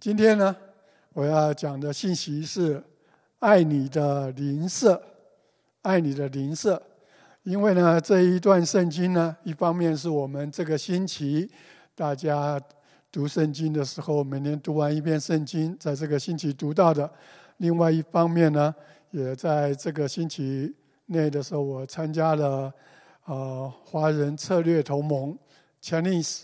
今天呢，我要讲的信息是爱你的邻舍，爱你的邻舍。因为呢，这一段圣经呢，一方面是我们这个星期大家读圣经的时候，每年读完一遍圣经，在这个星期读到的；另外一方面呢，也在这个星期内的时候，我参加了华人策略同盟 Chinese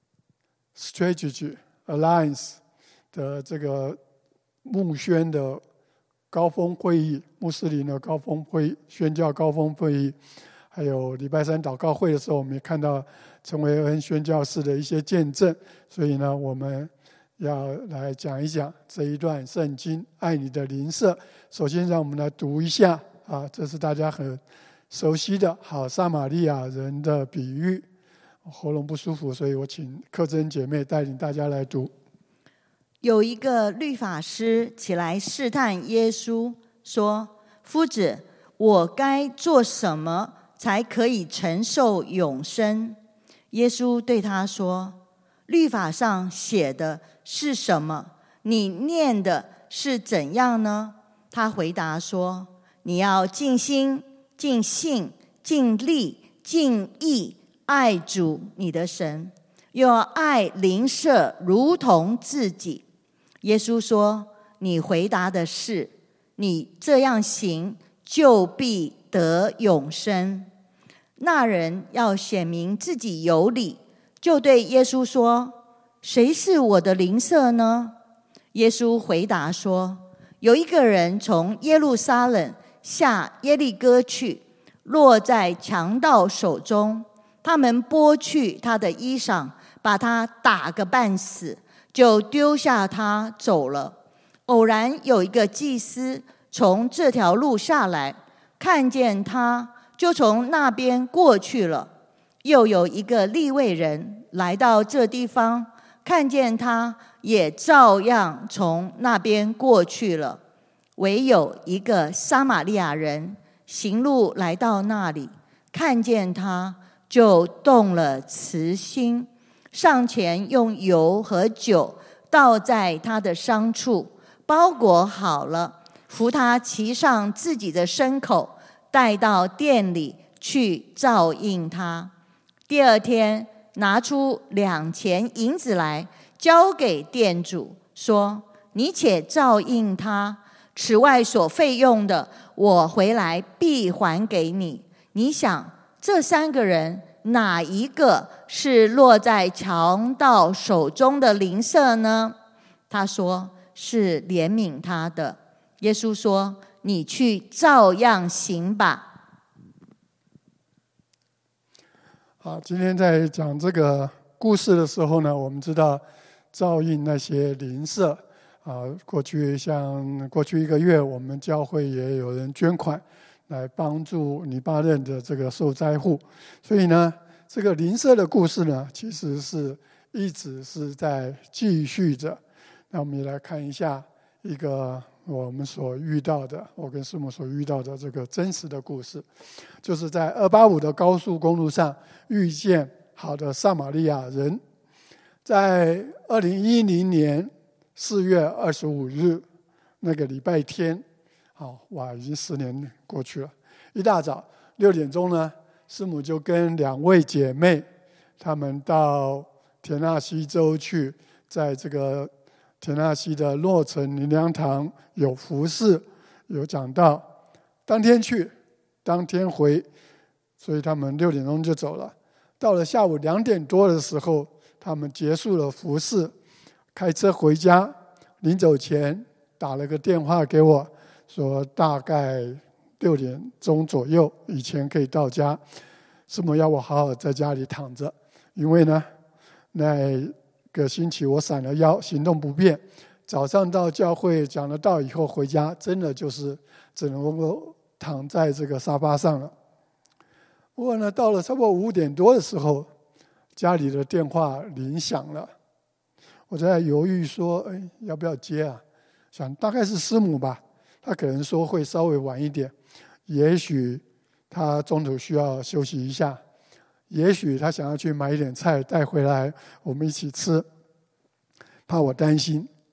Strategy Alliance 的这个牧宣的高峰会议，穆斯林的高峰会议，宣教高峰会议，还有礼拜三祷告会的时候，我们也看到陈维恩宣教士的一些见证。所以呢，我们要来讲一讲这一段圣经，爱你的邻舍。首先，让我们来读一下这是大家很熟悉的好撒玛利亚人的比喻。喉咙不舒服，所以我请克珍姐妹带领大家来读。 有一个律法师起来试探耶稣，说：“夫子，我该做什么才可以承受永生？”耶稣对他说：“律法上写的是什么？你念的是怎样呢？”他回答说：“你要尽心、尽性、尽力、尽意爱主你的神，又要爱邻舍如同自己。”耶稣说：“你回答的是，你这样行，就必得永生。”那人要显明自己有理，就对耶稣说：“谁是我的邻舍呢？”耶稣回答说：“有一个人从耶路撒冷下耶利哥去，落在强盗手中，他们剥去他的衣裳，把他打个半死，就丢下他走了。偶然有一个祭司从这条路下来，看见他，就从那边过去了。又有一个利未人来到这地方，看见他，也照样从那边过去了。唯有一个撒玛利亚人行路来到那里，看见他，就动了慈心，上前用油和酒倒在他的伤处，包裹好了，扶他骑上自己的牲口，带到店里去照应他。第二天拿出2钱银子来，交给店主，说：“你且照应他，此外所费用的，我回来必还给你。”你想，这3个人哪一个是落在强盗手中的邻舍呢？他说：“是怜悯他的。”耶稣说：“你去照样行吧。” 好，今天在讲这个故事的时候呢，我们知道照应那些邻舍过去1个月，我们教会也有人捐款来帮助黎巴嫩的这个受灾户。所以呢，这个邻舍的故事呢，其实是一直是在继续着。那我们也来看一下一个我们所遇到的，我跟师母所遇到的这个真实的故事，就是在285的高速公路上遇见好的撒玛利亚人。在2010年4月25日那个礼拜天，已经10年过去了。一大早6点钟呢，师母就跟2位姐妹，她们到田纳西州去，在这个田纳西的洛城灵粮堂有服事，有讲道，当天去，当天回，所以他们6点钟就走了。到了下午2点多的时候，他们结束了服事，开车回家，临走前打了个电话给我，说大概6点钟左右以前可以到家，师母要我好好在家里躺着，因为呢那个星期我闪了腰，行动不便，早上到教会讲了道以后回家，真的就是只能够躺在这个沙发上了。不过呢，到了差不多5点多的时候，家里的电话铃响了，我在犹豫说要不要接啊，想大概是师母吧，他可能说会稍微晚一点，也许他中途需要休息一下，也许他想要去买一点菜带回来我们一起吃，怕我担心，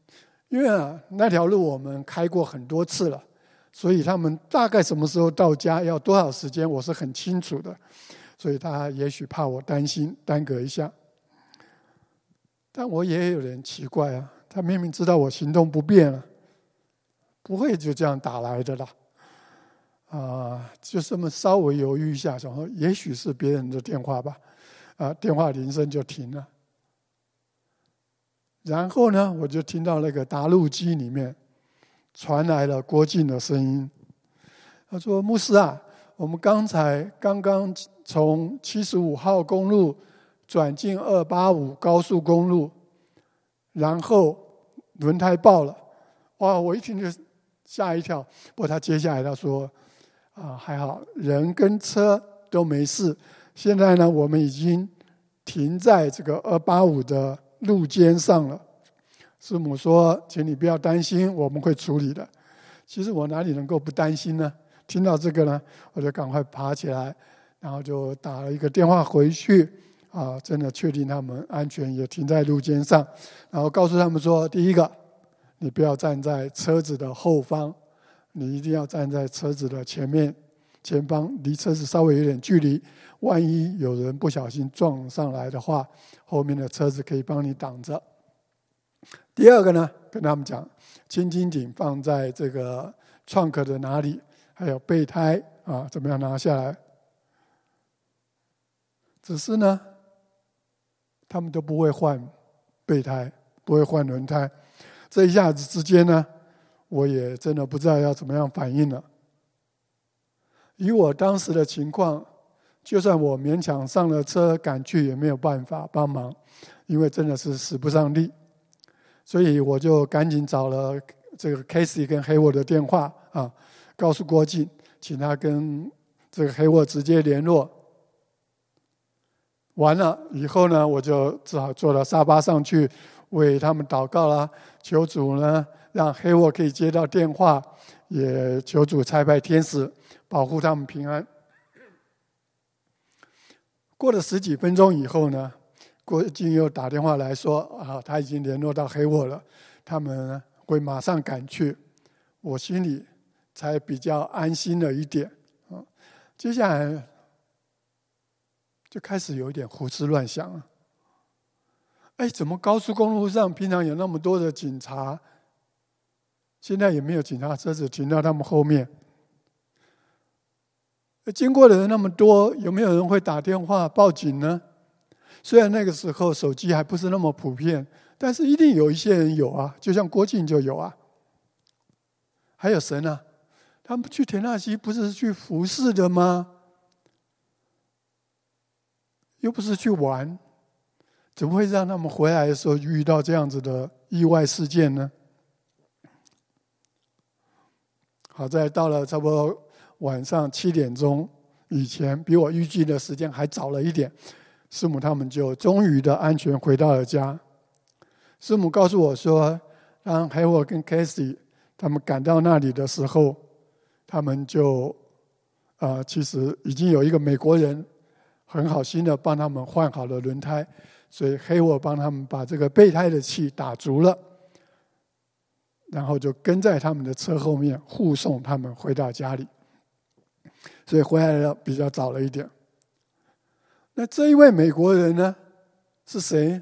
因为那条路我们开过很多次了，所以他们大概什么时候到家，要多少时间，我是很清楚的。所以他也许怕我担心耽搁一下，但我也有点奇怪啊，他明明知道我行动不便了，不会就这样打来的啦。就这么稍微犹豫一下，想说也许是别人的电话吧，电话铃声就停了。然后呢，我就听到那个答录机里面传来了郭靖的声音，他说：“牧师啊，我们刚刚从75号公路转进285高速公路，然后轮胎爆了。”哇！我一听就吓一跳。不过他接下来他说：“还好，人跟车都没事。现在呢，我们已经停在这个285的路肩上了。师母说，请你不要担心，我们会处理的。”其实我哪里能够不担心呢？听到这个呢，我就赶快爬起来，然后就打了一个电话回去，真的确定他们安全，也停在路肩上，然后告诉他们说：第一个，你不要站在车子的后方，你一定要站在车子的前方，离车子稍微有点距离，万一有人不小心撞上来的话，后面的车子可以帮你挡着。第二个呢，跟他们讲，千斤顶放在这个创可的哪里，还有备胎怎么样拿下来。只是呢，他们都不会换备胎，不会换轮胎。这一下子之间呢，我也真的不知道要怎么样反应了。以我当时的情况，就算我勉强上了车赶去，也没有办法帮忙，因为真的是使不上力。所以我就赶紧找了这个 Casey 跟黑沃的电话告诉郭靖，请他跟这个黑沃直接联络。完了以后呢，我就只好坐到沙发上去为他们祷告啦，求主呢让黑沃可以接到电话，也求主差派天使保护他们平安。过了10几分钟以后呢，郭靖又打电话来说他已经联络到黑沃了，他们会马上赶去。我心里才比较安心了一点接下来就开始有一点胡思乱想了。怎么高速公路上平常有那么多的警察，现在也没有警察车子停到他们后面？经过的人那么多，有没有人会打电话报警呢？虽然那个时候手机还不是那么普遍，但是一定有一些人有就像郭靖就有还有神他们去田纳西不是去服侍的吗？又不是去玩，怎么会让他们回来的时候遇到这样子的意外事件呢？好在到了差不多晚上7点钟以前，比我预计的时间还早了一点，师母他们就终于的安全回到了家。师母告诉我说，当黑沃跟 Casey 他们赶到那里的时候，他们就其实已经有一个美国人很好心的帮他们换好了轮胎，所以黑沃帮他们把这个备胎的气打足了，然后就跟在他们的车后面护送他们回到家里，所以回来的比较早了一点。那这一位美国人呢，是谁？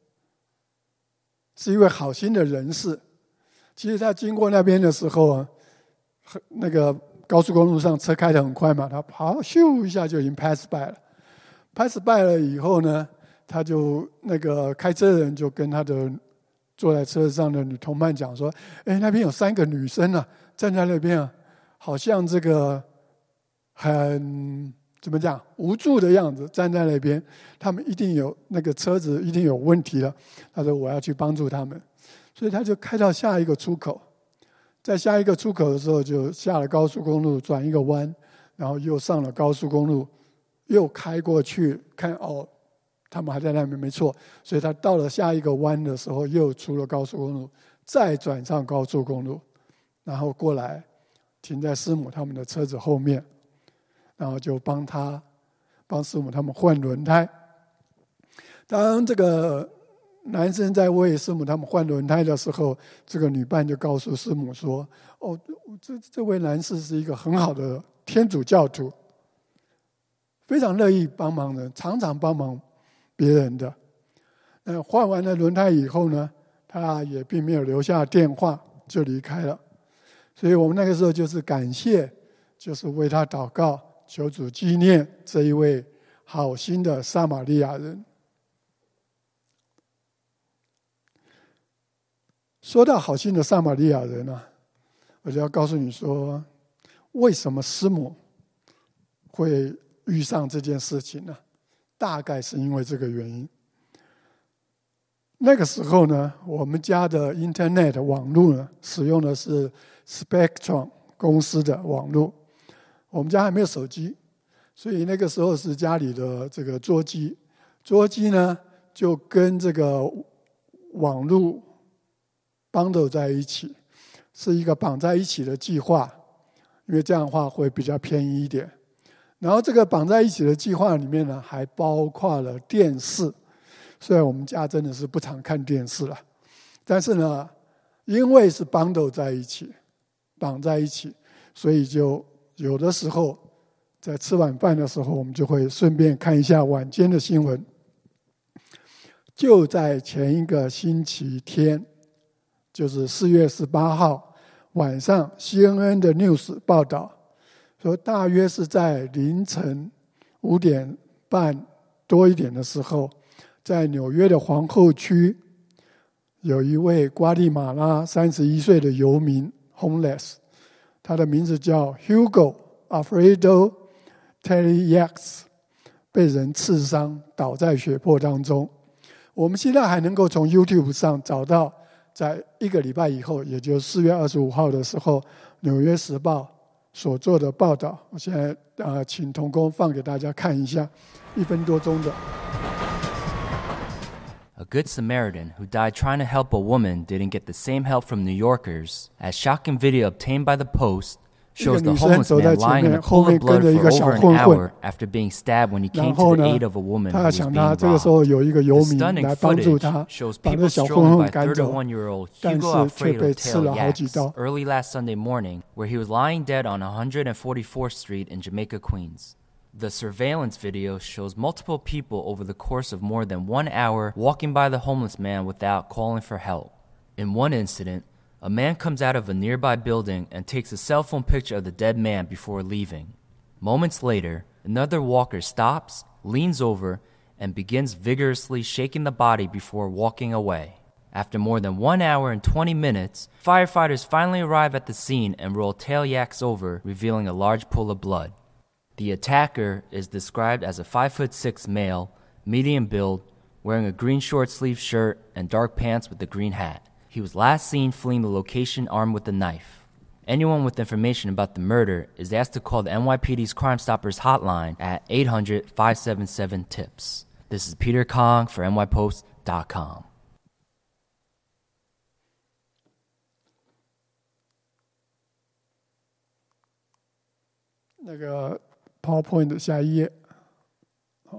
是一位好心的人士。其实他经过那边的时候那个高速公路上车开得很快嘛，他跑咻一下就已经 pass by 了。pass by 了以后呢，他就那个开车的人就跟他的坐在车上的女同伴讲说：“那边有3个女生站在那边好像这个很怎么讲无助的样子，站在那边，他们一定有那个车子一定有问题了。”他说：“我要去帮助他们。”所以他就开到下一个出口，在下一个出口的时候就下了高速公路，转一个弯，然后又上了高速公路，又开过去看他们还在那边没错，所以他到了下一个弯的时候又出了高速公路，再转上高速公路，然后过来停在师母他们的车子后面，然后就帮师母他们换轮胎。当这个男生在为师母他们换轮胎的时候，这个女伴就告诉师母说：“哦，这位男士是一个很好的天主教徒，非常乐意帮忙人，常常帮忙别人的。换完了轮胎以后呢，他也并没有留下电话就离开了。所以我们那个时候就是感谢，就是为他祷告，求主纪念这一位好心的撒玛利亚人。”说到好心的撒玛利亚人啊，我就要告诉你说，为什么师母会遇上这件事情呢？大概是因为这个原因。那个时候呢，我们家的 Internet 网络呢，使用的是 Spectrum 公司的网络。我们家还没有手机，所以那个时候是家里的这个桌机。桌机呢，就跟这个网络bundle 在一起，是一个绑在一起的计划，因为这样的话会比较便宜一点。然后这个绑在一起的计划里面呢，还包括了电视。虽然我们家真的是不常看电视了，但是呢，因为是 bundle 在一起，绑在一起，所以就有的时候在吃晚饭的时候，我们就会顺便看一下晚间的新闻。就在前一个星期天，就是4月18号晚上 CNN 的 news 报道说，大约是在凌晨5点半多一点的时候，在纽约的皇后区有一位瓜地马拉31岁的游民 homeless， 他的名字叫 Hugo Alfredo Tellex， 被人刺伤倒在血泊当中。我们现在还能够从 YouTube 上找到，在1个礼拜以后，也就是4月25号的时候，《纽约时报》所做的报道。我现在请同工放给大家看一下，1分多钟的。 A good Samaritan who died trying to help a woman didn't get the same help from New Yorkers, as shocking video obtained by the Post shows the homeless man lying in a pool of blood for over an hour after being stabbed when he came to the aid of a woman who was being robbed. The stunning footage shows people strolling by 31-year-old Hugo Alfredo Tellex early last Sunday morning, where he was lying dead on 144th Street in Jamaica, Queens. The surveillance video shows multiple people over the course of more than 1 hour walking by the homeless man without calling for help. In one incident, a man comes out of a nearby building and takes a cell phone picture of the dead man before leaving. Moments later, another walker stops, leans over, and begins vigorously shaking the body before walking away. After more than 1 hour and 20 minutes, firefighters finally arrive at the scene and roll Tellex over, revealing a large pool of blood. The attacker is described as a 5'6" male, medium build, wearing a green short-sleeved shirt and dark pants with a green hat. He was last seen fleeing the location armed with a knife. Anyone with information about the murder is asked to call the NYPD's Crime Stoppers hotline at 800-577-TIPS. This is Peter Kong for NYPost.com. 那个 PowerPoint 的下一页。好，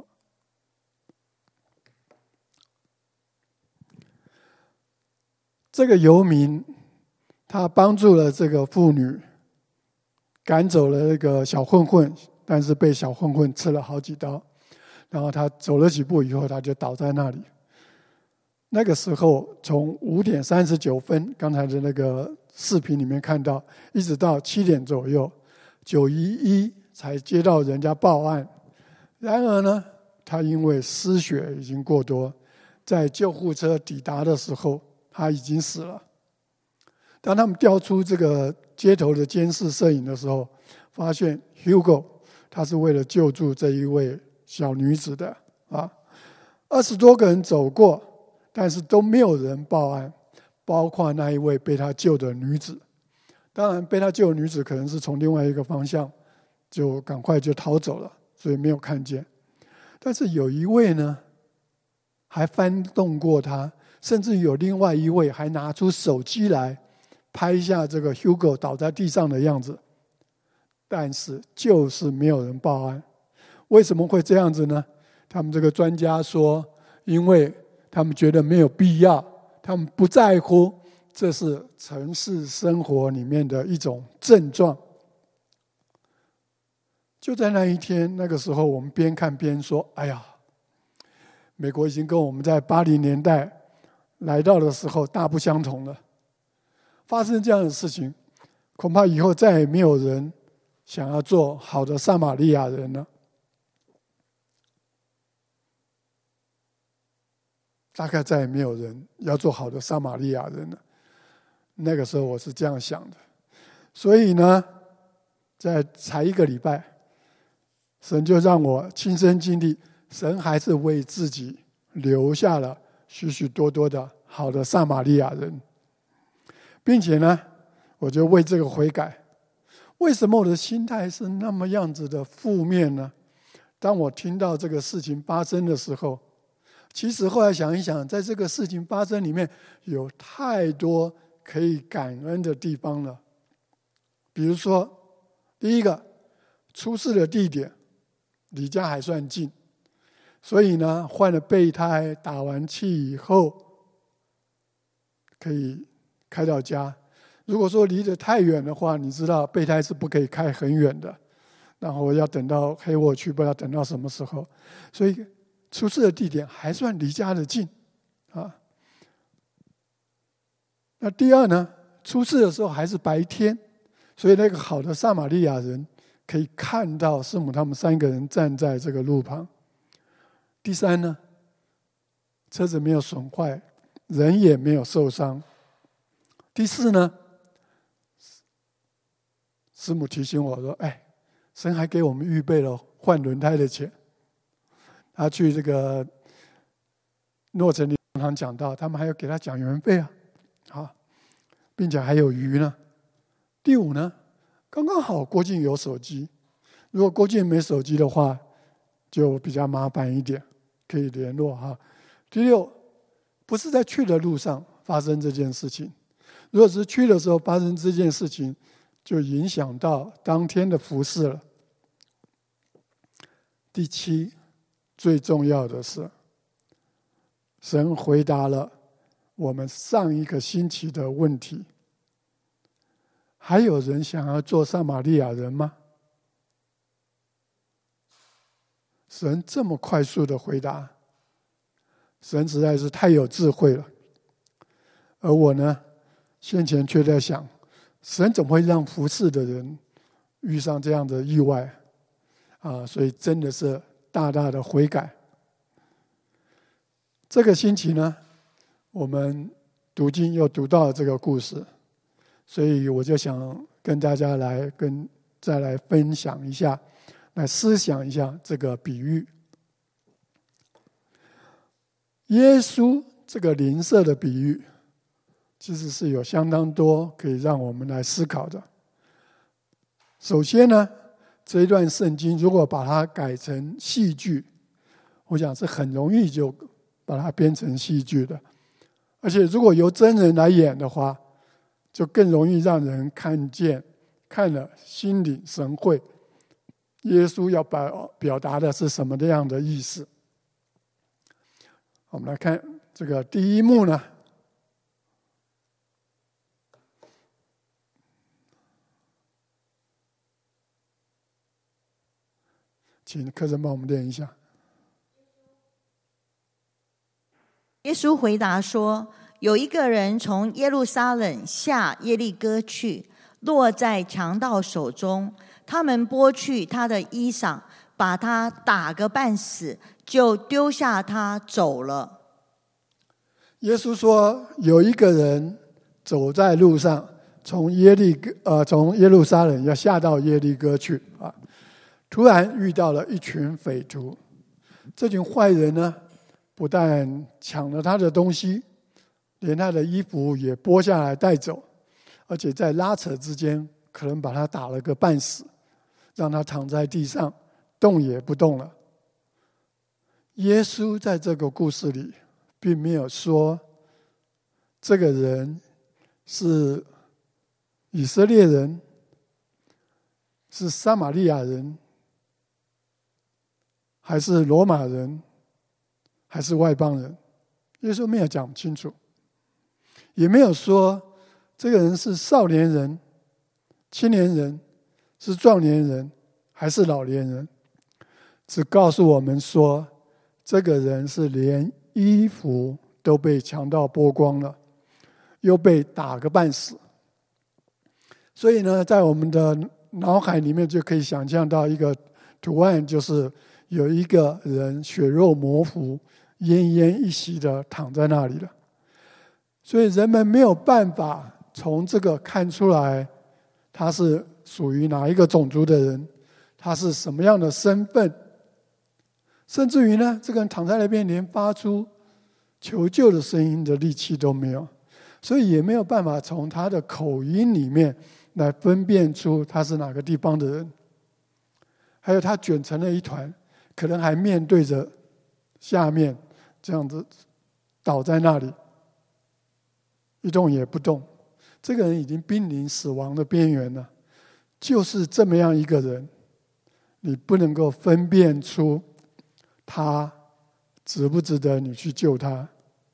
这个游民他帮助了这个妇女，赶走了那个小混混，但是被小混混刺了好几刀，然后他走了几步以后，他就倒在那里。那个时候从5点39分，刚才的那个视频里面看到，一直到7点左右，911才接到人家报案。然而呢，他因为失血已经过多，在救护车抵达的时候，他已经死了。当他们调出这个街头的监视摄影的时候，发现 Hugo 他是为了救助这一位小女子的20多个人走过，但是都没有人报案，包括那一位被他救的女子。当然被他救的女子可能是从另外一个方向就赶快就逃走了，所以没有看见。但是有一位呢还翻动过他，甚至有另外一位还拿出手机来拍下这个 Hugo 倒在地上的样子，但是就是没有人报案。为什么会这样子呢？他们这个专家说，因为他们觉得没有必要，他们不在乎，这是城市生活里面的一种症状。就在那一天，那个时候我们边看边说，哎呀，美国已经跟我们在80年代来到的时候大不相同了。发生这样的事情，恐怕以后再也没有人想要做好的撒玛利亚人了。大概再也没有人要做好的撒玛利亚人了。那个时候我是这样想的。所以呢，才1个礼拜，神就让我亲身经历，神还是为自己留下了许许多多的好的撒玛利亚人，并且呢，我就为这个悔改。为什么我的心态是那么样子的负面呢？当我听到这个事情发生的时候，其实后来想一想，在这个事情发生里面有太多可以感恩的地方了。比如说，第一个，出事的地点离家还算近，所以呢，换了备胎，打完气以后可以开到家。如果说离得太远的话，你知道备胎是不可以开很远的，然后要等到黑沃区，不知道等到什么时候。所以出事的地点还算离家的近啊。那第二呢，出事的时候还是白天，所以那个好的撒玛利亚人可以看到师母他们3个人站在这个路旁。第三呢，车子没有损坏，人也没有受伤。第四呢，师母提醒我说：“哎，神还给我们预备了换轮胎的钱。”他去这个诺城里常讲到，他们还要给他讲员费啊，好，并且还有余呢。第五呢，刚刚好郭靖有手机，如果郭靖没手机的话，就比较麻烦一点，可以联络哈。第六，不是在去的路上发生这件事情，如果是去的时候发生这件事情，就影响到当天的服事了。第七，最重要的是，神回答了我们上一个星期的问题。还有人想要做撒玛利亚人吗？神这么快速的回答，神实在是太有智慧了。而我呢，先前却在想，神怎么会让服侍的人遇上这样的意外啊？所以真的是大大的悔改。这个星期呢，我们读经又读到了这个故事，所以我就想跟大家再来分享一下，来思想一下这个比喻。耶稣这个邻舍的比喻，其实是有相当多可以让我们来思考的。首先呢，这一段圣经如果把它改成戏剧，我想是很容易就把它编成戏剧的。而且如果由真人来演的话，就更容易让人看了心领神会，耶稣要表达的是什么样的意思。我们来看这个第一幕呢，请课程帮我们念一下。 耶稣回答说：“有一个人从耶路撒冷下耶利哥去，落在强盗手中，他们剥去他的衣裳，把他打个半死，就丢下他走了。” 耶稣说，有一个人走在路上，从耶路撒冷要下到耶利哥去啊，突然遇到了一群匪徒。这群坏人呢，不但抢了他的东西，连他的衣服也剥下来带走，而且在拉扯之间，可能把他打了个半死，让他躺在地上动也不动了。耶稣在这个故事里并没有说这个人是以色列人，是撒玛利亚人，还是罗马人，还是外邦人。 耶稣没有讲清楚，也没有说这个人是少年人、青年人、是壮年人还是老年人，只告诉我们说，这个人是连衣服都被强盗剥光了，又被打个半死。所以呢，在我们的脑海里面就可以想象到一个图案，就是有一个人血肉模糊、奄奄一息的躺在那里了。所以人们没有办法从这个看出来他是属于哪一个种族的人，他是什么样的身份，甚至于呢，这个人躺在那边连发出求救的声音的力气都没有，所以也没有办法从他的口音里面来分辨出他是哪个地方的人。还有他卷成了一团，可能还面对着下面这样子倒在那里，一动也不动。这个人已经濒临死亡的边缘了。就是这么样一个人，你不能够分辨出他值不值得你去救他，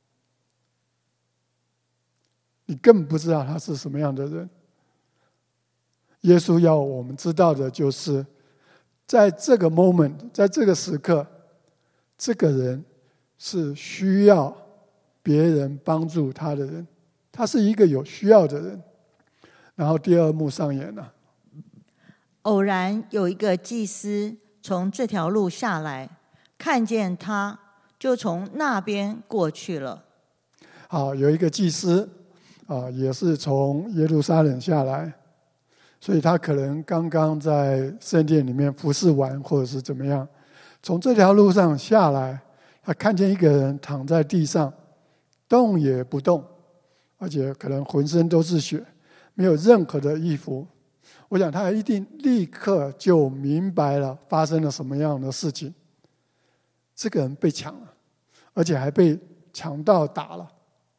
你根本不知道他是什么样的人。耶稣要我们知道的就是，在这个 moment， 在这个时刻，这个人是需要别人帮助他的人，他是一个有需要的人。然后第二幕上演了， 偶然有一个祭司从这条路下来，看见他，就从那边过去了。 好，有一个祭司也是从耶路撒冷下来，所以他可能刚刚在圣殿里面服侍完，或者是怎么样，从这条路上下来，他看见一个人躺在地上，动也不动，而且可能浑身都是血，没有任何的衣服。我想他一定立刻就明白了发生了什么样的事情。这个人被抢了，而且还被强盗打了。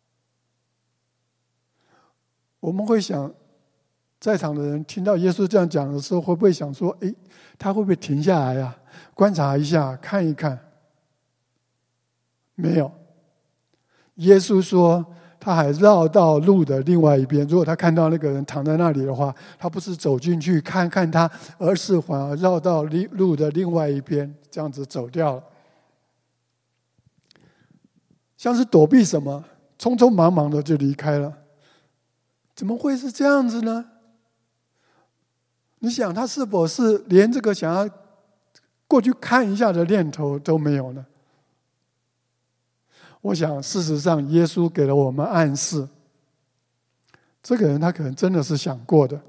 我们会想，在场的人听到耶稣这样讲的时候，会不会想说，他会不会停下来啊，观察一下，看一看？没有。耶稣说他还绕到路的另外一边，如果他看到那个人躺在那里的话，他不是走进去看看他，而是反而绕到路的另外一边，这样子走掉了，像是躲避什么，匆匆忙忙的就离开了。怎么会是这样子呢？你想他是否是连这个想要过去看一下的念头都没有呢？我想事实上耶稣给了我们暗示，这个人他可能真的是想过的。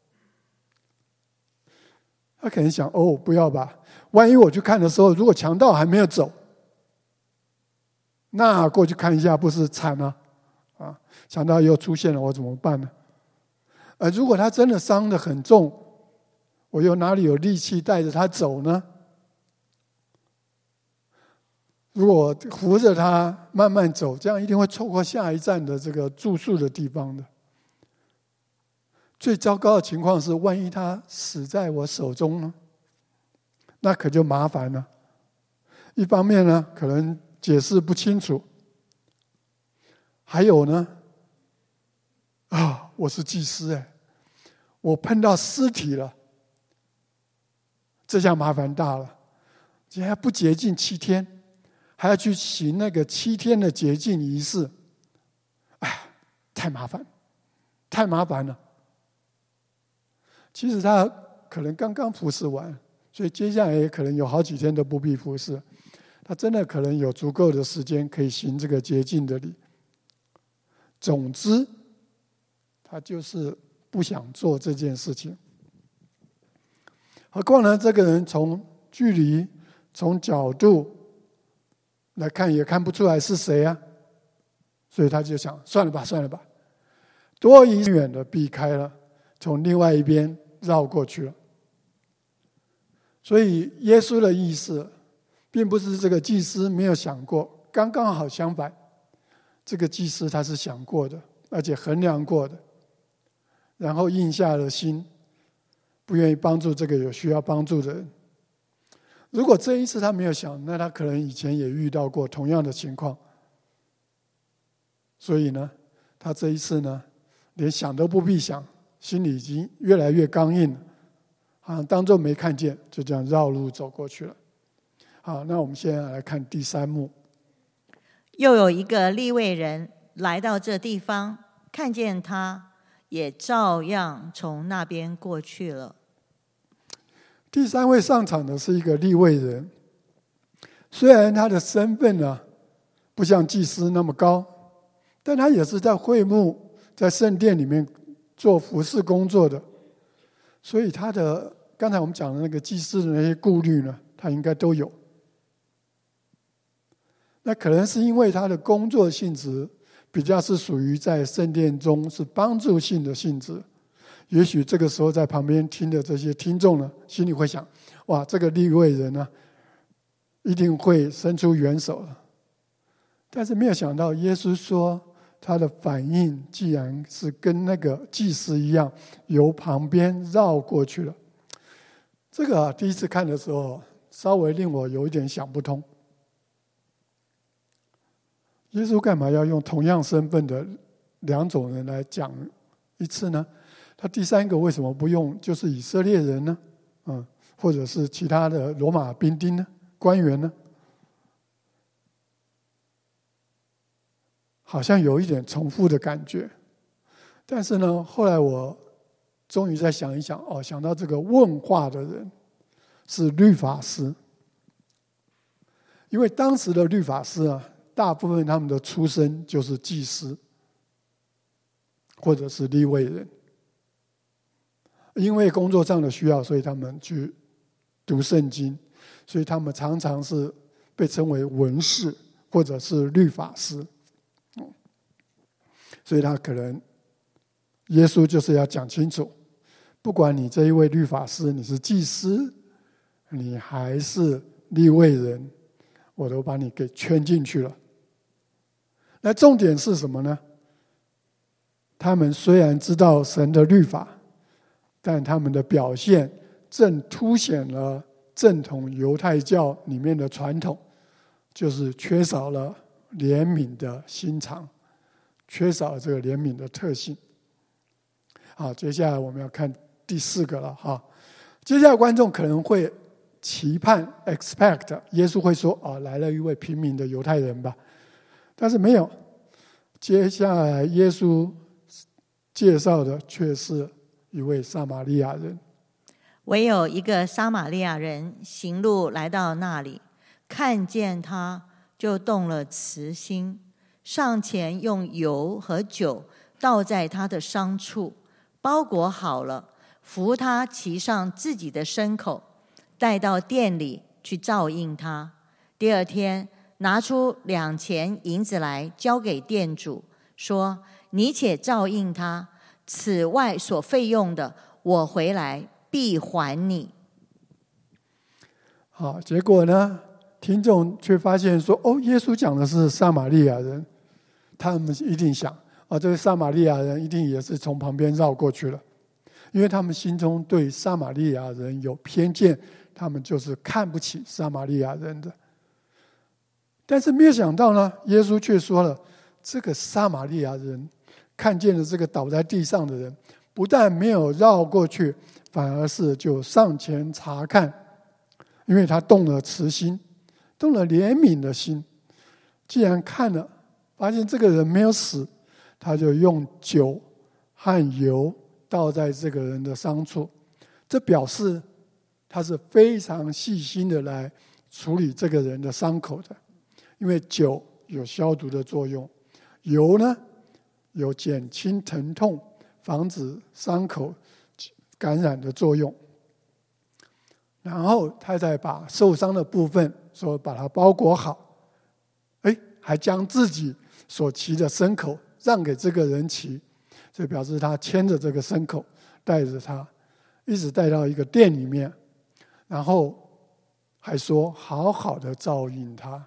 他可能想，不要吧，万一我去看的时候，如果强盗还没有走，那过去看一下不是惨了啊？强盗又出现了，我怎么办呢？如果他真的伤得很重，我又哪里有力气带着他走呢？如果扶着他慢慢走，这样一定会错过下一站的这个住宿的地方的。最糟糕的情况是，万一他死在我手中呢？那可就麻烦了。一方面呢，可能解释不清楚；还有呢，我是祭司我碰到尸体了，这下麻烦大了。现在不洁净7天，还要去行那个7天的洁净仪式，太麻烦了。其实他可能刚刚服侍完，所以接下来也可能有好几天都不必服侍。他真的可能有足够的时间可以行这个洁净的礼。总之，他就是不想做这件事情。何况呢，这个人从距离、从角度来看也看不出来是谁啊，所以他就想算了吧，多一远的避开了，从另外一边绕过去了。所以耶稣的意思并不是这个祭司没有想过，刚刚好相反，这个祭司他是想过的，而且衡量过的，然后硬下了心，不愿意帮助这个有需要帮助的人。如果这一次他没有想，那他可能以前也遇到过同样的情况， 所以呢，他这一次呢，连想都不必想，心里已经越来越刚硬了，好像当作没看见，就这样绕路走过去了。好，那我们现在来看第3幕。 又有一个利未人来到这地方，看见他，也照样从那边过去了。 第3位上场的是一个利未人，虽然他的身份呢不像祭司那么高，但他也是在会幕、在圣殿里面做服事工作的，所以他的刚才我们讲的那个祭司的那些顾虑呢，他应该都有。那可能是因为他的工作性质比较是属于在圣殿中是帮助性的性质，也许这个时候在旁边听的这些听众呢，心里会想：哇，这个利未人呢，一定会伸出援手了。但是没有想到，耶稣说他的反应既然是跟那个祭司一样，由旁边绕过去了。这个第一次看的时候，稍微令我有一点想不通。耶稣干嘛要用同样身份的2种人来讲一次呢？他第3个为什么不用就是以色列人呢？或者是其他的罗马兵丁呢？官员呢？好像有一点重复的感觉。但是呢，后来我终于再想一想，想到这个问话的人是律法师，因为当时的律法师啊，大部分他们的出身就是祭司或者是利未人，因为工作上的需要，所以他们去读圣经，所以他们常常是被称为文士或者是律法师。所以他可能耶稣就是要讲清楚，不管你这一位律法师，你是祭司，你还是利未人，我都把你给圈进去了。那重点是什么呢？他们虽然知道神的律法，但他们的表现正凸显了正统犹太教里面的传统，就是缺少了怜悯的心肠，缺少了这个怜悯的特性。好，接下来我们要看第4个了哈。接下来观众可能会期盼 expect 耶稣会说来了一位平民的犹太人吧，但是没有。接下来耶稣介绍的却是一位撒玛利亚人。 唯有一个撒玛利亚人行路来到那里，看见他，就动了慈心，上前用油和酒倒在他的伤处，包裹好了，扶他骑上自己的牲口，带到店里去照应他。第2天拿出2钱银子来交给店主，说：你且照应他，此外所费用的，我回来必还你。 好，结果呢，听众却发现说：耶稣讲的是撒玛利亚人，他们一定想这个撒玛利亚人一定也是从旁边绕过去了，因为他们心中对撒玛利亚人有偏见，他们就是看不起撒玛利亚人的。但是没有想到呢，耶稣却说了，这个撒玛利亚人看见了这个倒在地上的人，不但没有绕过去，反而是就上前查看，因为他动了慈心，动了怜悯的心。既然看了发现这个人没有死，他就用酒和油倒在这个人的伤处，这表示他是非常细心的来处理这个人的伤口的。因为酒有消毒的作用，油呢有减轻疼痛、防止伤口感染的作用。然后他再把受伤的部分说把它包裹好，还将自己所骑的牲口让给这个人骑，这表示他牵着这个牲口，带着他一直带到一个店里面，然后还说好好的照应他。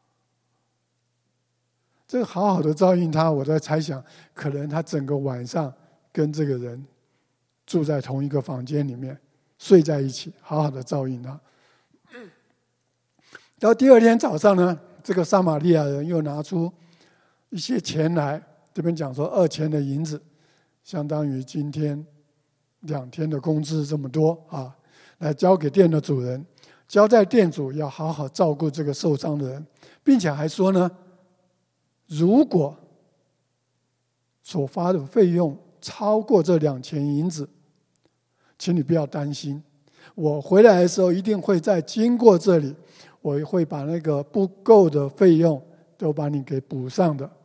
这个好好的照应他，我在猜想，可能他整个晚上跟这个人住在同一个房间里面，睡在一起，好好的照应他。到第2天早上呢，这个撒玛利亚人又拿出一些钱来，这边讲说2000的银子，相当于今天2天的工资这么多啊，来交给店的主人，交代店主要好好照顾这个受伤的人，并且还说呢，如果所花的费用超过这2000银子，请你不要担心，我回来的时候一定会再经过这里，我会把那个不够的费用都把你给补上的。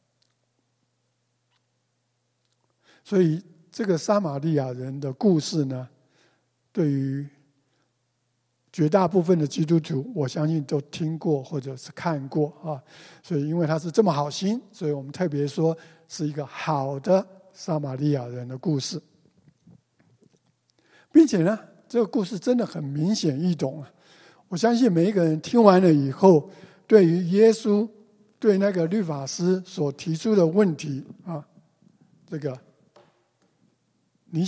所以这个撒玛利亚人的故事呢，对于绝大部分的基督徒，我相信都听过或者是看过啊。所以因为他是这么好心，所以我们特别说是一个好的撒玛利亚人的故事，并且呢，这个故事真的很明显易懂啊。我相信每一个人听完了以后，对于耶稣对那个律法师所提出的问题啊，这个你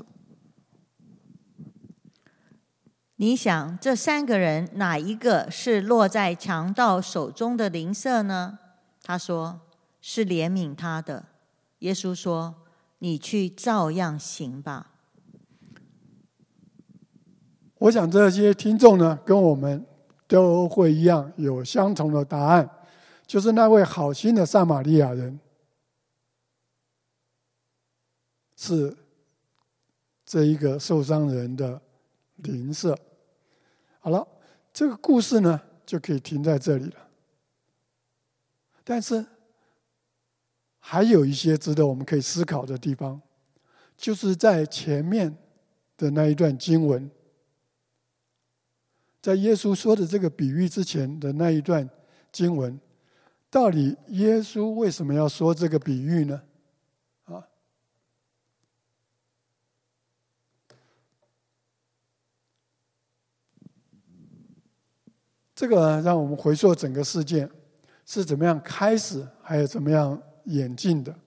想这3个人哪一个是落在强盗手中的邻舍呢？他说是怜悯他的。耶稣说你去照样行吧。 我想这些听众呢，跟我们都会一样，有相同的答案，就是那位好心的撒玛利亚人是这一个受伤人的邻舍。好了，这个故事呢就可以停在这里了。但是还有一些值得我们可以思考的地方，就是在前面的那一段经文，在耶稣说的这个比喻之前的那一段经文，到底耶稣为什么要说这个比喻呢？这个让我们回溯整个事件是怎么样开始，还有怎么样演进的。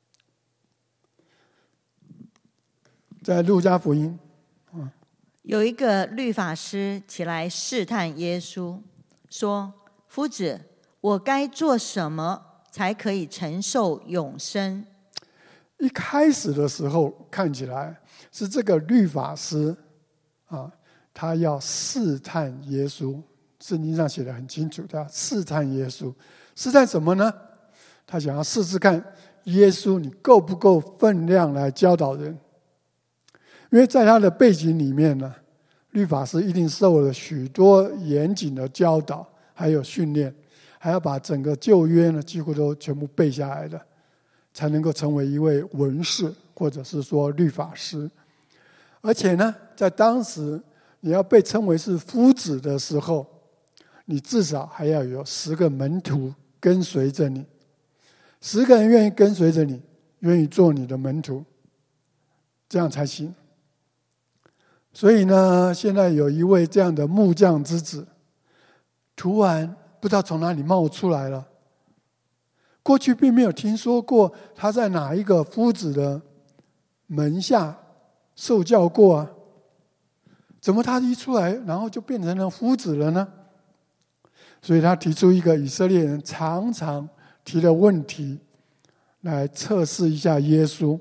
在路加福音， 有一个律法师起来试探耶稣，说：“夫子，我该做什么才可以承受永生？” 一开始的时候看起来是这个律法师他要试探耶稣。圣经上写得很清楚，他试探耶稣，试探什么呢？他想要试试看耶稣你够不够分量来教导人。因为在他的背景里面呢，律法师一定受了许多严谨的教导，还有训练，还要把整个旧约呢几乎都全部背下来的，才能够成为一位文士，或者是说律法师。而且呢，在当时你要被称为是夫子的时候，你至少还要有10个门徒跟随着你，10个人愿意跟随着你，愿意做你的门徒，这样才行。所以呢，现在有一位这样的木匠之子，突然不知道从哪里冒出来了。过去并没有听说过他在哪一个夫子的门下受教过啊，怎么他一出来，然后就变成了夫子了呢？所以他提出一个以色列人常常提的问题，来测试一下耶稣。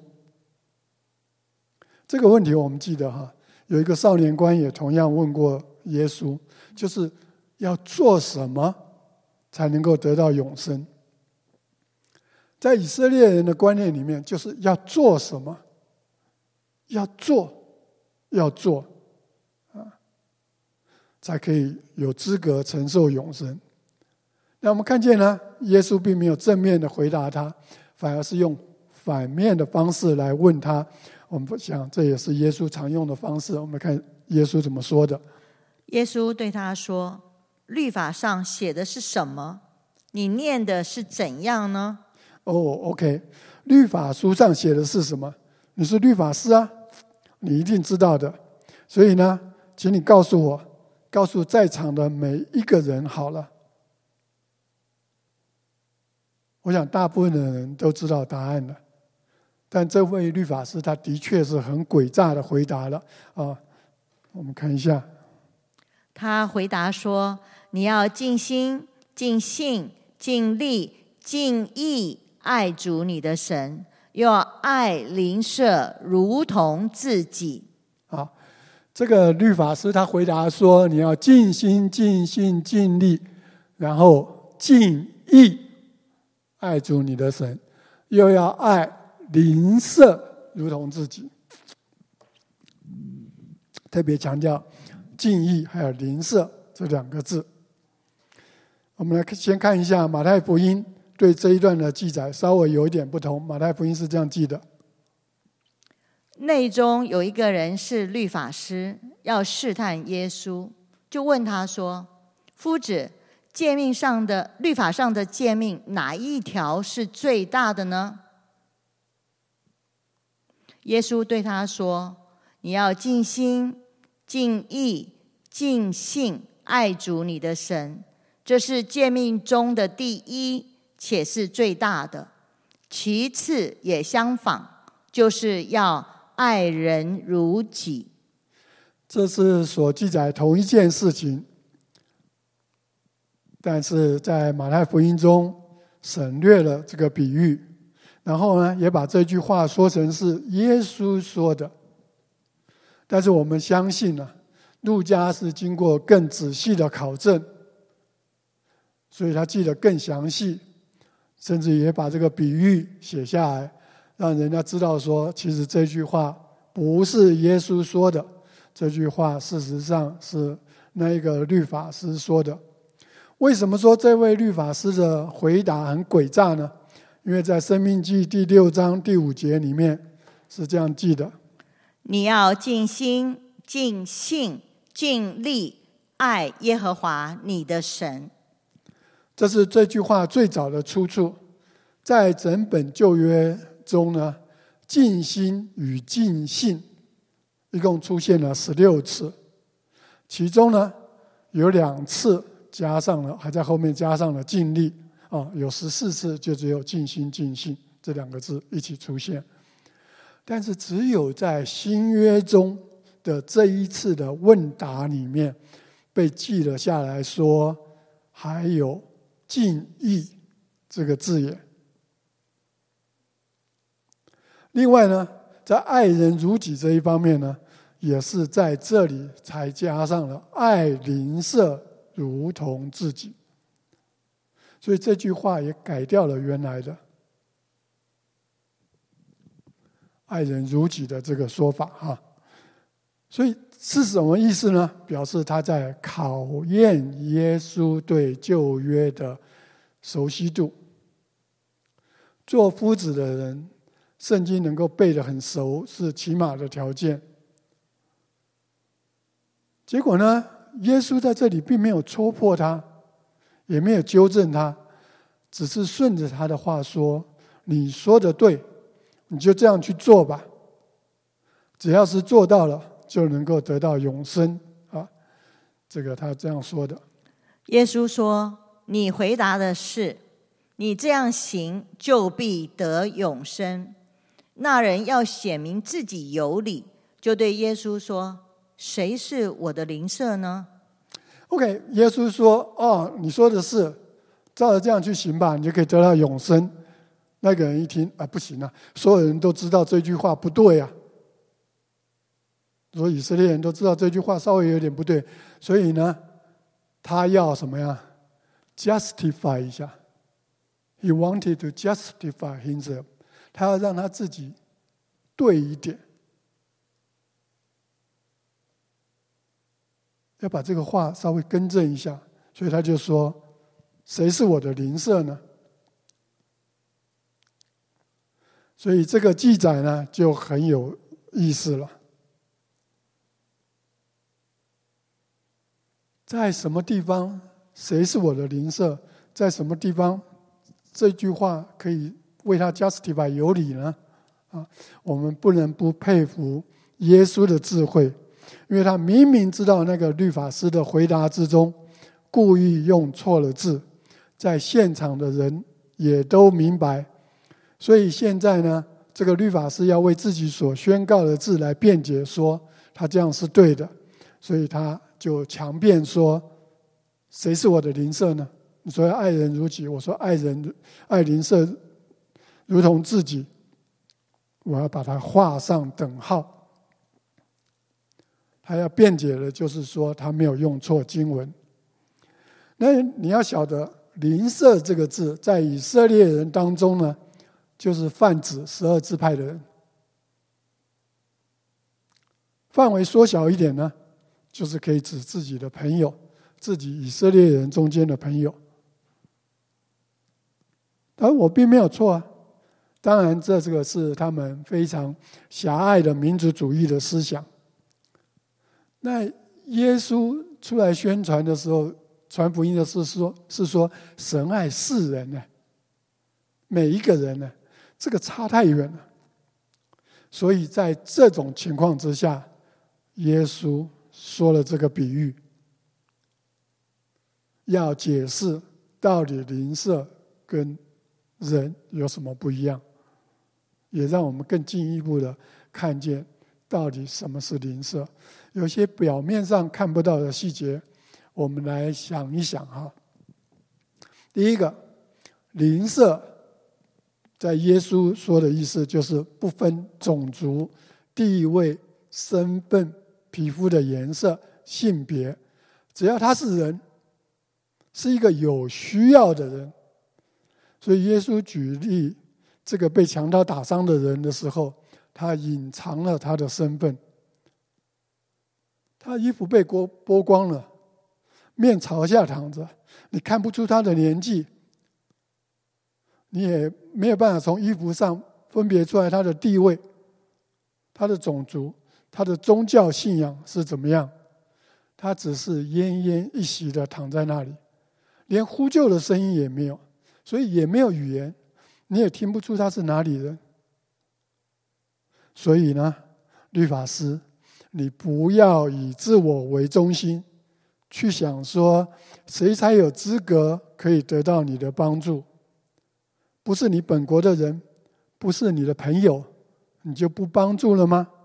这个问题我们记得有一个少年官也同样问过耶稣，就是要做什么才能够得到永生？在以色列人的观念里面，就是要做什么，要做才可以有资格承受永生。那我们看见呢，耶稣并没有正面的回答他，反而是用反面的方式来问他。我们想这也是耶稣常用的方式。我们看耶稣怎么说的。 耶稣对他说：“律法上写的是什么？你念的是怎样呢 ？OK， 律法书上写的是什么？你是律法师啊，你一定知道的。所以呢，请你告诉我，告诉在场的每一个人好了。我想大部分的人都知道答案了，但这位律法师他的确是很诡诈的回答了我们看一下。 他回答说：“你要尽心、尽性、尽力、 尽意爱主你的神，又要爱邻舍如同自己。 好，这个律法师他回答说：你要尽心、尽性、尽力，然后尽意爱主你的神，又要爱邻舍如同自己。特别强调尽意还有邻舍这两个字。我们来先看一下马太福音对这一段的记载稍微有一点不同。马太福音是这样记的： 内中有一个人是律法师，要试探耶稣，就问他说：夫子，律法上的诫命哪一条是最大的呢？耶稣对他说：你要尽心、尽意、尽性爱主你的神，这是诫命中的第一，且是最大的。其次也相仿，就是要爱人如己。 这是所记载同一件事情，但是在马太福音中省略了这个比喻，然后呢，也把这句话说成是耶稣说的。但是我们相信呢，路加是经过更仔细的考证，所以他记得更详细，甚至也把这个比喻写下来，让人家知道说，其实这句话不是耶稣说的，这句话事实上是那一个律法师说的。为什么说这位律法师的回答很诡诈呢？因为在申命记第6章第5节里面是这样记的： 你要尽心、尽性、尽力爱耶和华你的神。 这是这句话最早的出处。在整本旧约中呢，尽心与尽性一共出现了16次，其中呢有2次加上了，还在后面加上了尽力，有14次就只有尽心尽性这2个字一起出现。但是只有在新约中的这一次的问答里面被记了下来，说还有尽意这个字眼。另外呢，在爱人如己这一方面呢，也是在这里才加上了爱邻舍如同自己，所以这句话也改掉了原来的爱人如己的这个说法哈。所以是什么意思呢？表示他在考验耶稣对旧约的熟悉度。做夫子的人，圣经能够背得很熟是起码的条件。结果呢，耶稣在这里并没有戳破他，也没有纠正他，只是顺着他的话说：你说的对，你就这样去做吧，只要是做到了就能够得到永生啊！这个他这样说的。 耶稣说：你回答的是，你这样行就必得永生。那人要显明自己有理，就对耶稣说：谁是我的邻舍呢？ OK， 耶稣说：你说的是，照着这样去行吧，你就可以得到永生。那个人一听不行啊，所有人都知道这句话不对啊，所以以色列人都知道这句话稍微有点不对，所以呢，他要什么呀 ？justify 一下。He wanted to justify himself， 他要让他自己对一点，要把这个话稍微更正一下，所以他就说：谁是我的邻舍呢？所以这个记载呢就很有意思了。在什么地方谁是我的邻舍，在什么地方这句话可以为他 justify 有理呢？我们不能不佩服耶稣的智慧，因为他明明知道那个律法师的回答之中故意用错了字，在现场的人也都明白，所以现在呢，这个律法师要为自己所宣告的字来辩解，说他这样是对的，所以他就强辩说：谁是我的邻舍呢？ 你说要爱人如己，我说爱邻舍如同自己，我要把它画上等号。他要辩解的就是说他没有用错经文。那你要晓得邻舍这个字在以色列人当中呢，就是泛指12支派的人。范围缩小一点呢，就是可以指自己的朋友，自己以色列人中间的朋友。但我并没有错啊，当然这个是他们非常狭隘的民族主义的思想。那耶稣出来宣传的时候，传福音的是说神爱世人呢，每一个人呢，这个差太远了。所以在这种情况之下，耶稣说了这个比喻，要解释到底邻舍跟人有什么不一样，也让我们更进一步的看见到底什么是邻舍。有些表面上看不到的细节，我们来想一想哈。第一个，邻舍在耶稣说的意思就是不分种族、地位、身份、皮肤的颜色、性别，只要他是人，是一个有需要的人。所以耶稣举例这个被强盗打伤的人的时候，他隐藏了他的身份。他衣服被剥光了，面朝下躺着，你看不出他的年纪，你也没有办法从衣服上分别出来他的地位、他的种族、他的宗教信仰是怎么样。他只是奄奄一息的躺在那里，连呼救的声音也没有，所以也没有语言，你也听不出他是哪里人。所以呢，律法师，你不要以自我为中心，去想说谁才有资格可以得到你的帮助。不是你本国的人，不是你的朋友，你就不帮助了吗？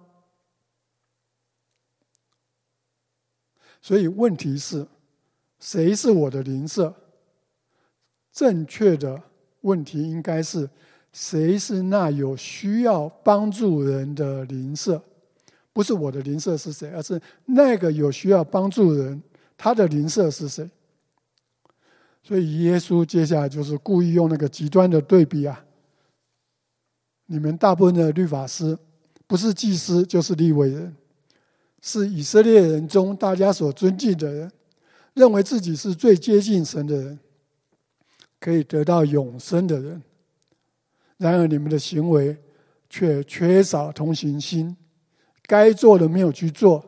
所以问题是，谁是我的邻舍？正确的问题应该是，谁是那有需要帮助人的邻舍？不是我的邻舍是谁，而是那个有需要帮助人，他的邻舍是谁？所以耶稣接下来就是故意用那个极端的对比啊。你们大部分的律法师，不是祭司就是利未人，是以色列人中大家所尊敬的人，认为自己是最接近神的人，可以得到永生的人。然而你们的行为却缺少同情心，该做的没有去做。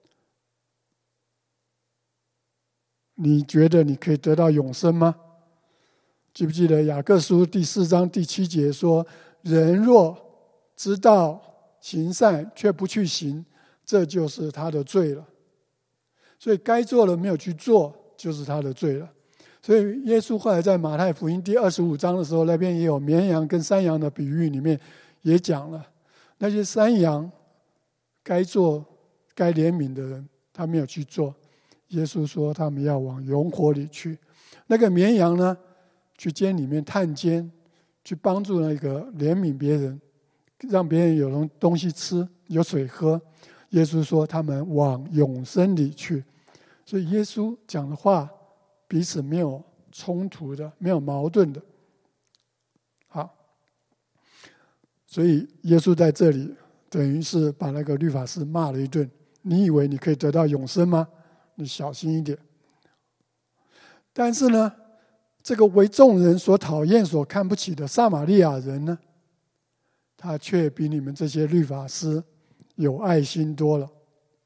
你觉得你可以得到永生吗？记不记得雅各书第4章第7节说，人若知道行善却不去行，这就是他的罪了。所以该做的没有去做，就是他的罪了。所以耶稣后来在马太福音第25章的时候，那边也有绵羊跟山羊的比喻，里面也讲了，那些山羊该做该怜悯的人，他没有去做，耶稣说他们要往永火里去。那个绵羊呢，去监里面探监，去帮助那个怜悯别人，让别人有东西吃，有水喝。耶稣说他们往永生里去。所以耶稣讲的话彼此没有冲突的，没有矛盾的。好，所以耶稣在这里等于是把那个律法师骂了一顿。你以为你可以得到永生吗？你小心一点。但是呢，这个为众人所讨厌所看不起的撒玛利亚人呢，他却比你们这些律法师有爱心多了。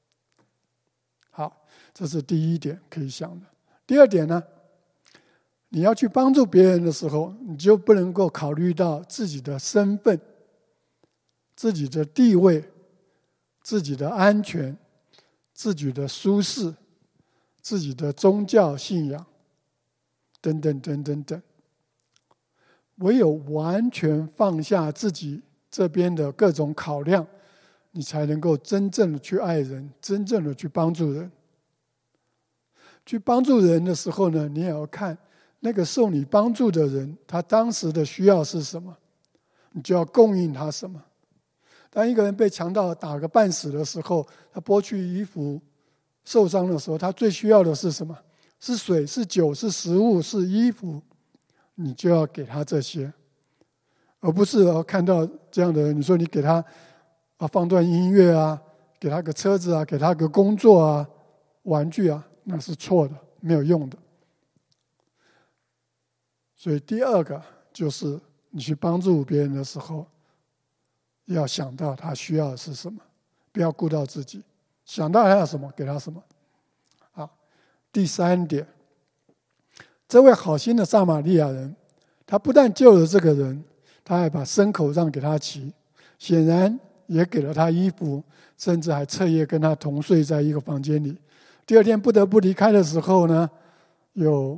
好，这是第一点可以想的。第二点呢，你要去帮助别人的时候，你就不能够考虑到自己的身份、自己的地位、自己的安全、自己的舒适、自己的宗教信仰等等等等等。唯有完全放下自己这边的各种考量，你才能够真正的去爱人，真正的去帮助人。去帮助人的时候呢，你也要看那个受你帮助的人，他当时的需要是什么，你就要供应他什么。当一个人被强盗打个半死的时候，他剥去衣服受伤的时候，他最需要的是什么？是水，是酒，是食物，是衣服，你就要给他这些，而不是看到这样的人，你说你给他放段音乐啊，给他个车子啊，给他个工作啊，玩具啊，那是错的，没有用的。所以第二个就是你去帮助别人的时候，要想到他需要的是什么，不要顾到自己，想到他要什么给他什么。好，第三点，这位好心的撒玛利亚人，他不但救了这个人，他还把牲口让给他骑，显然也给了他衣服，甚至还彻夜跟他同睡在一个房间里。第二天不得不离开的时候呢，有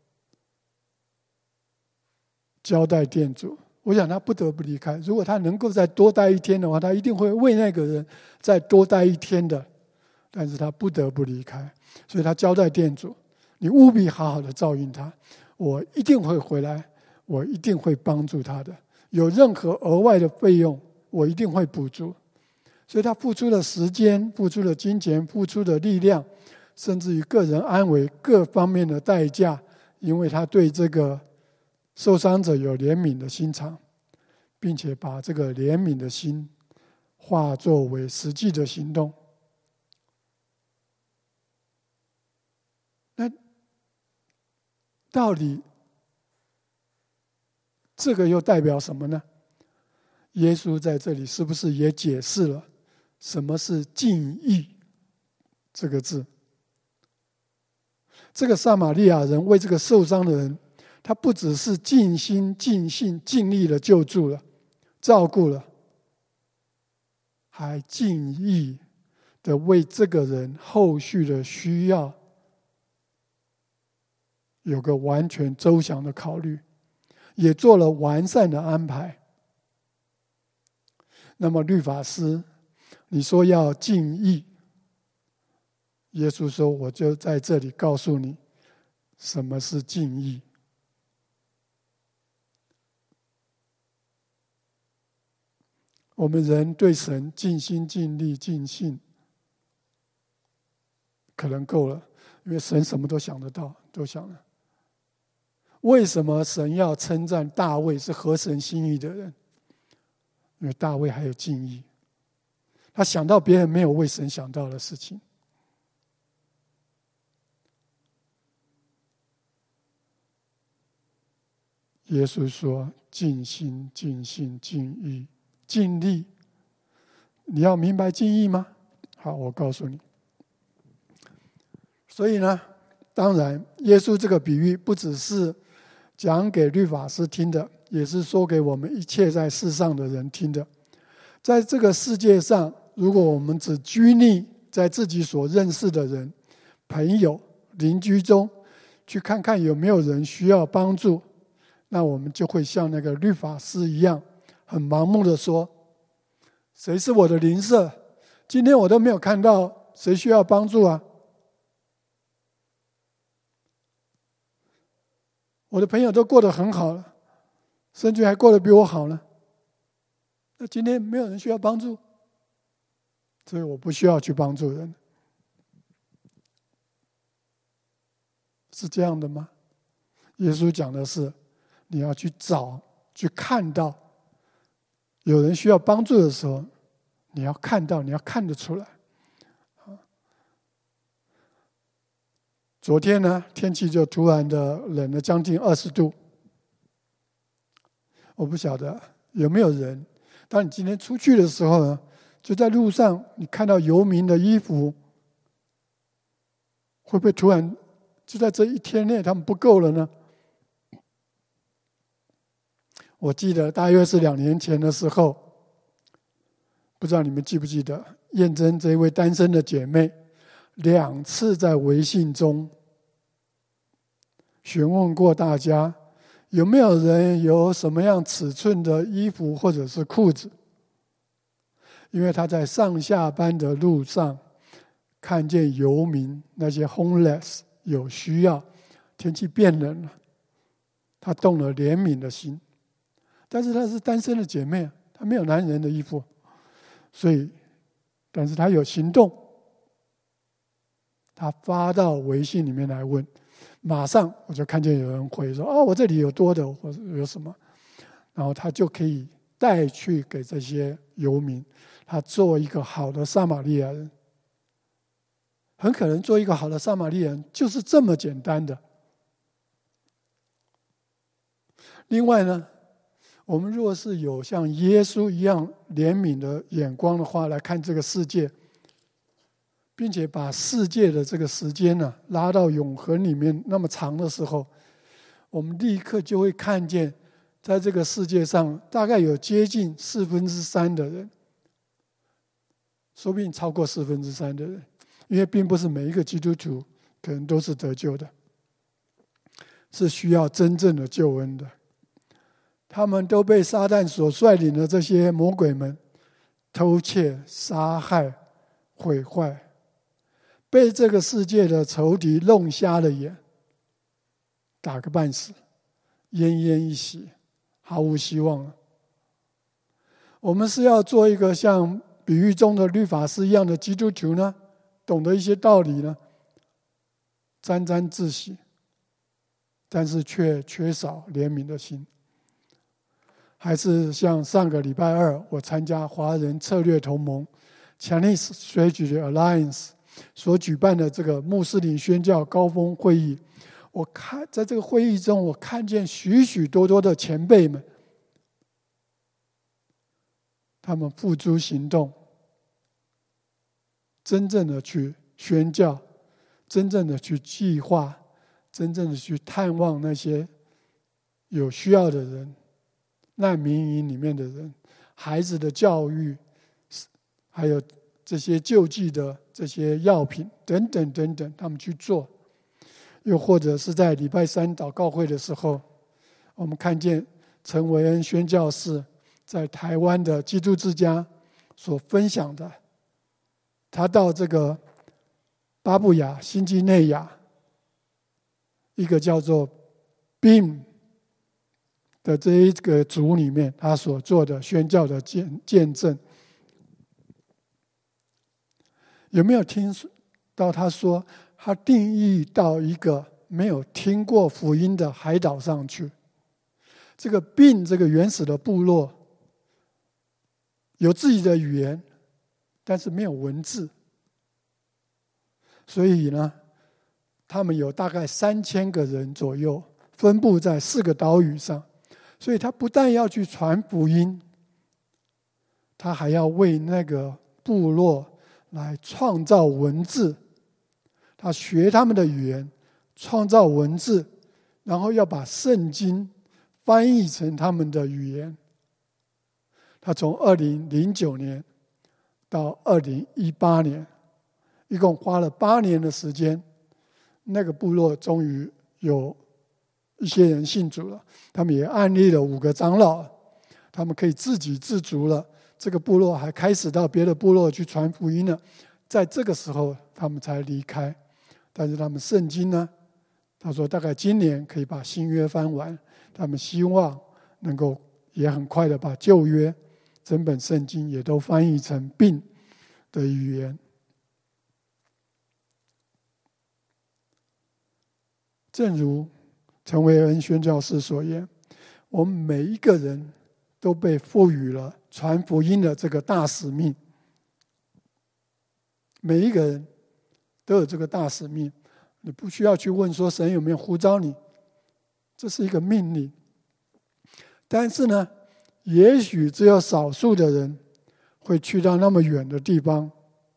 交代店主，我想他不得不离开。如果他能够再多待一天的话，他一定会为那个人再多待一天的。但是他不得不离开，所以他交代店主：你务必好好的照应他，我一定会回来，我一定会帮助他的。有任何额外的费用，我一定会补助。所以他付出了时间，付出了金钱，付出的力量，甚至于个人安危各方面的代价，因为他对这个受伤者有怜悯的心肠，并且把这个怜悯的心化作为实际的行动。那到底这个又代表什么呢？耶稣在这里是不是也解释了什么是敬意这个字？这个撒玛利亚人为这个受伤的人，他不只是尽心尽性尽力的救助了照顾了，还尽意的为这个人后续的需要有个完全周详的考虑，也做了完善的安排。那么律法师，你说要尽意，耶稣说我就在这里告诉你什么是尽意。我们人对神尽心尽力尽性可能够了，因为神什么都想得到，都想了。为什么神要称赞大卫是合神心意的人？因为大卫还有敬意，他想到别人没有为神想到的事情。耶稣说尽心尽性尽意尽力，你要明白尽意吗？好，我告诉你。所以呢，当然耶稣这个比喻不只是讲给律法师听的，也是说给我们一切在世上的人听的。在这个世界上，如果我们只拘泥在自己所认识的人、朋友、邻居中，去看看有没有人需要帮助，那我们就会像那个律法师一样，很盲目的说：谁是我的邻舍？今天我都没有看到谁需要帮助啊！我的朋友都过得很好了，甚至还过得比我好呢。那今天没有人需要帮助，所以我不需要去帮助人。是这样的吗？耶稣讲的是，你要去找、去看到有人需要帮助的时候，你要看到，你要看得出来。昨天呢，天气就突然的冷了将近20度。我不晓得有没有人，当你今天出去的时候呢，就在路上你看到游民的衣服，会不会突然就在这一天内他们不够了呢？我记得大约是2年前的时候，不知道你们记不记得，燕珍这一位单身的姐妹2次在微信中询问过大家，有没有人有什么样尺寸的衣服或者是裤子？因为她在上下班的路上看见游民那些 homeless 有需要，天气变冷了， 她动了怜悯的心。但是她是单身的姐妹，她没有男人的衣服，所以，但是她有行动。她发到微信里面来问，马上我就看见有人回说：“哦，我这里有多的，或者有什么。”然后她就可以带去给这些游民。她做一个好的撒玛利亚人，很可能做一个好的撒玛利亚人就是这么简单的。另外呢，我们若是有像耶稣一样怜悯的眼光的话，来看这个世界，并且把世界的这个时间呢拉到永恒里面那么长的时候，我们立刻就会看见，在这个世界上大概有接近3/4的人，说不定超过3/4的人，因为并不是每一个基督徒可能都是得救的，是需要真正的救恩的。他们都被撒旦所率领的这些魔鬼们偷窃、杀害、毁坏，被这个世界的仇敌弄瞎了眼，打个半死，奄奄一息，毫无希望了。我们是要做一个像比喻中的律法师一样的基督徒呢，懂得一些道理呢，沾沾自喜，但是却缺少怜悯的心。还是像上个礼拜二我参加华人策略同盟 Chinese Strategy Alliance 所举办的这个穆斯林宣教高峰会议，我看在这个会议中，我看见许许多多的前辈们，他们付诸行动，真正的去宣教，真正的去计划，真正的去探望那些有需要的人，难民营里面的人，孩子的教育，还有这些救济的这些药品等等等等，他们去做。又或者是在礼拜三祷告会的时候，我们看见陈维恩宣教士在台湾的基督之家所分享的，他到这个巴布亚新几内亚一个叫做 BIM 的这一个族里面，他所做的宣教的见证。有没有听到他说，他定义到一个没有听过福音的海岛上去？这个BIM这个原始的部落有自己的语言，但是没有文字，所以呢，他们有大概3000个人左右，分布在4个岛屿上。所以他不但要去传福音，他还要为那个部落来创造文字。他学他们的语言，创造文字，然后要把圣经翻译成他们的语言。他从2009年到2018年，一共花了8年的时间，那个部落终于有一些人信主了，他们也安立了5个长老，他们可以自给自足了。这个部落还开始到别的部落去传福音了。在这个时候，他们才离开。但是他们圣经呢，他说大概今年可以把新约翻完，他们希望能够也很快的把旧约整本圣经也都翻译成BIM的语言。正如陈维恩宣教士所言，我们每一个人都被赋予了传福音的这个大使命。每一个人都有这个大使命，你不需要去问说神有没有呼召你，这是一个命令。但是呢，也许只有少数的人会去到那么远的地方。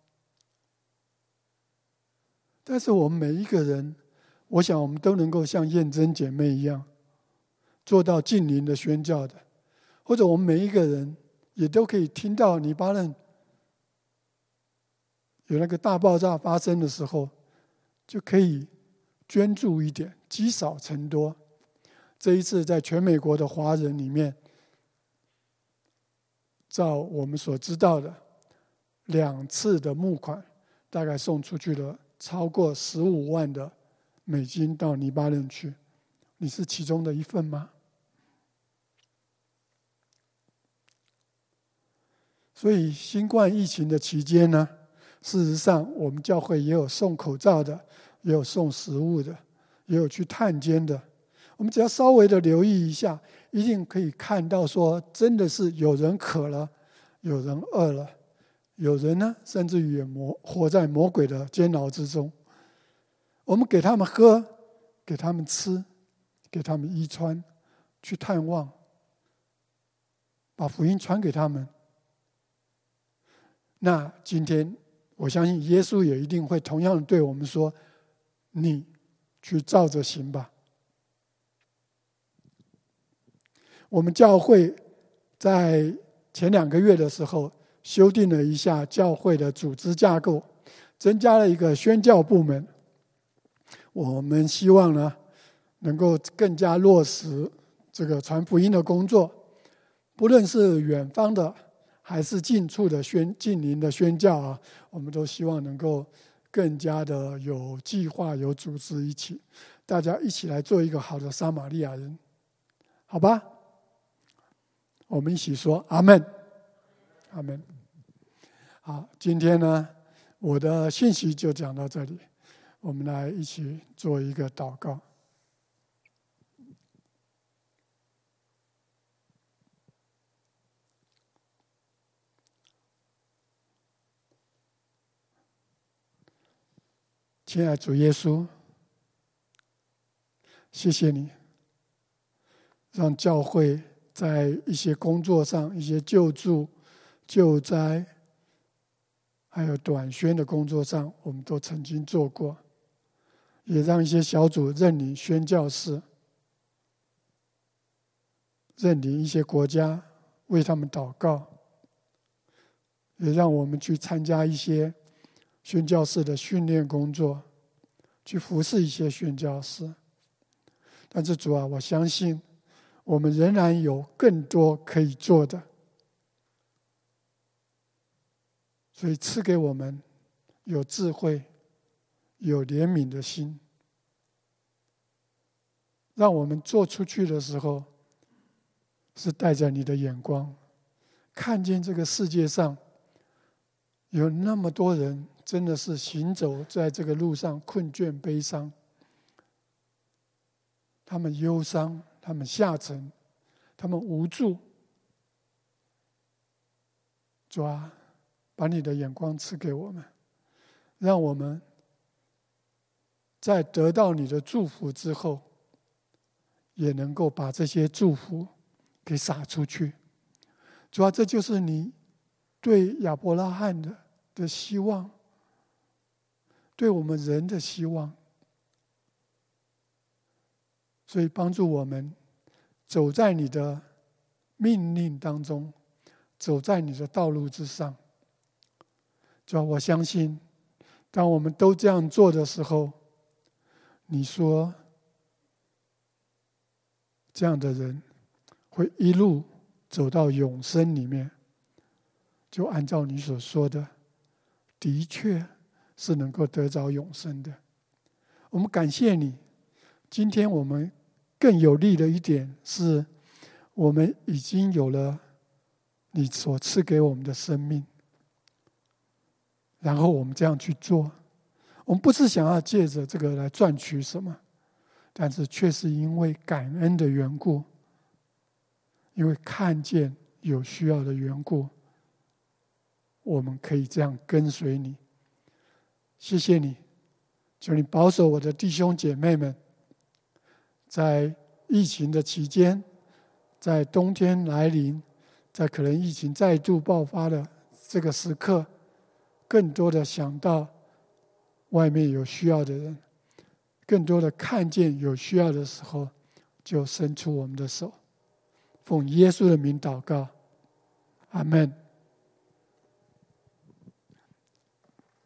但是我们每一个人，我想我们都能够像燕珍姐妹一样，做到近邻的宣教的，或者我们每一个人也都可以听到黎巴嫩有那个大爆炸发生的时候，就可以捐助一点，积少成多。这一次在全美国的华人里面，照我们所知道的2次的募款，大概送出去了超过15万的美金到黎巴嫩去， 你是其中的一份吗？所以新冠疫情的期间呢，事实上我们教会也有送口罩的，也有送食物的，也有去探监的。我们只要稍微的留意一下，一定可以看到说，真的是有人渴了，有人饿了，有人呢甚至于也活在魔鬼的监牢之中。我们给他们喝，给他们吃，给他们衣穿，去探望，把福音传给他们。那今天我相信耶稣也一定会同样对我们说，你去照着行吧。我们教会在前2个月的时候修订了一下教会的组织架构，增加了一个宣教部门。我们希望呢能够更加落实这个传福音的工作，不论是远方的还是近处的近邻的宣教啊，我们都希望能够更加的有计划、有组织，大家一起来做一个好的撒玛利亚人，好吧？我们一起说阿们，阿们。好，今天呢，我的信息就讲到这里，我们来一起做一个祷告。亲爱的主耶稣，谢谢你，让教会在一些工作上、一些救助、救灾，还有短宣的工作上，我们都曾经做过，也让一些小组认领宣教士，认领一些国家，为他们祷告，也让我们去参加一些宣教士的训练工作，去服侍一些宣教士。但是主啊，我相信我们仍然有更多可以做的，所以赐给我们有智慧、有怜悯的心，让我们做出去的时候是带着你的眼光，看见这个世界上有那么多人真的是行走在这个路上困倦悲伤，他们忧伤，他们下沉，他们无助。主啊，把你的眼光赐给我们，让我们在得到你的祝福之后，也能够把这些祝福给撒出去。主啊，这就是你对亚伯拉罕的希望，对我们人的希望。所以帮助我们走在你的命令当中，走在你的道路之上。主啊，我相信当我们都这样做的时候，你说这样的人会一路走到永生里面，就按照你所说的，的确是能够得着永生的。我们感谢你，今天我们更有利的一点是，我们已经有了你所赐给我们的生命，然后我们这样去做。我们不是想要借着这个来赚取什么，但是却是因为感恩的缘故，因为看见有需要的缘故，我们可以这样跟随你。谢谢你，求你保守我的弟兄姐妹们，在疫情的期间，在冬天来临，在可能疫情再度爆发的这个时刻，更多的想到外面有需要的人，更多的看见有需要的时候，就伸出我们的手。奉耶稣的名祷告，阿们。